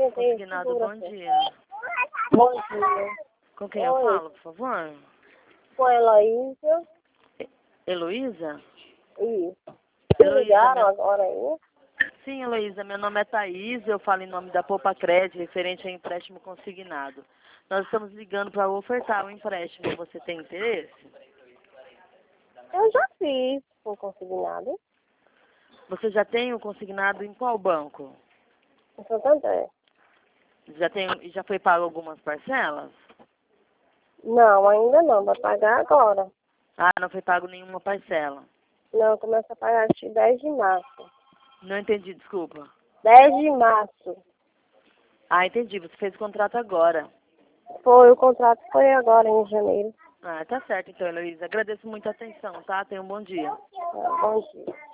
Consignado, bom dia. Bom dia. Com quem eu falo, por favor? Com a Heloísa. Heloísa? Isso. Heloísa, Ligaram agora aí? Sim, Heloísa, meu nome é Thaís, eu falo em nome da Poupa Crédito, referente a empréstimo consignado. Nós estamos ligando para ofertar um empréstimo, você tem interesse? Eu já fiz com consignado. Você já tem o consignado em qual banco? Em Santander. Já foi pago algumas parcelas? Não, ainda não. Vai pagar agora. Ah, não foi pago nenhuma parcela. Não, começa a pagar acho que 10 de março. Não entendi, desculpa. 10 de março. Ah, entendi, você fez o contrato agora. O contrato foi agora, em janeiro. Ah, tá certo então, Heloísa. Agradeço muito a atenção, tá? Tenha um bom dia. Bom dia.